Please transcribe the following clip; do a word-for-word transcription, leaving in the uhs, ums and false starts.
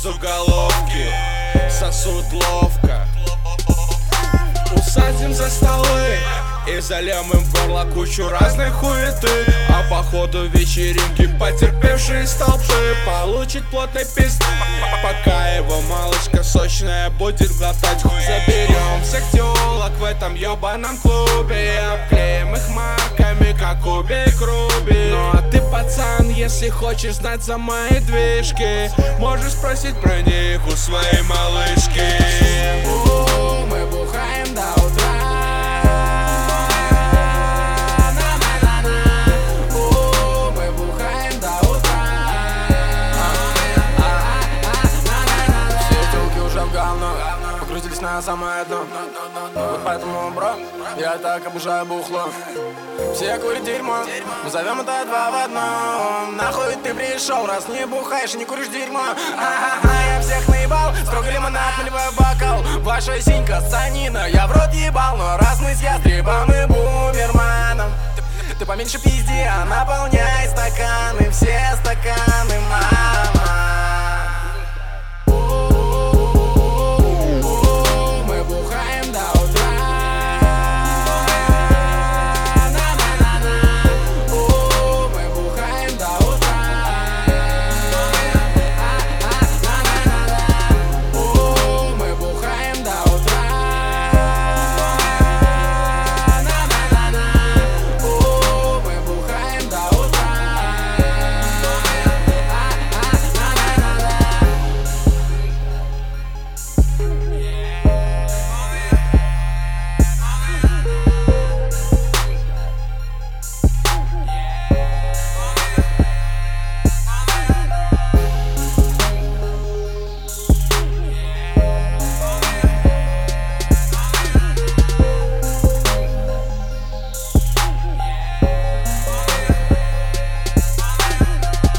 безуголовки сосут ловко. Усадим за столы и зальем им в горло кучу разной хуеты. А по ходу вечеринки потерпевшие столпы получит плотный пизд, пока его малышка сочная будет глотать хуй. Заберем всех тёлок в этом ёбаном клубе и обклеим их марками, как кубик Руби. Ну а ты, пацан, если хочешь знать за мои движки, можешь спросить про них у своей малышки. У, мы бухаем до утра. Погрузились на самое дно. Вот поэтому, бро, я так обожаю бухло. Все курят дерьмо, мы зовем это два в одном. Нахуй ты пришел, раз не бухаешь и не куришь дерьмо. А-а-а, я всех наебал, строго лимонад, наливаю бокал. Ваша синька санина, я в рот ебал. Но раз мы с ястребом и бумерманом, ты, ты поменьше пизди, а наполняй стаканы, все стаканы, мам.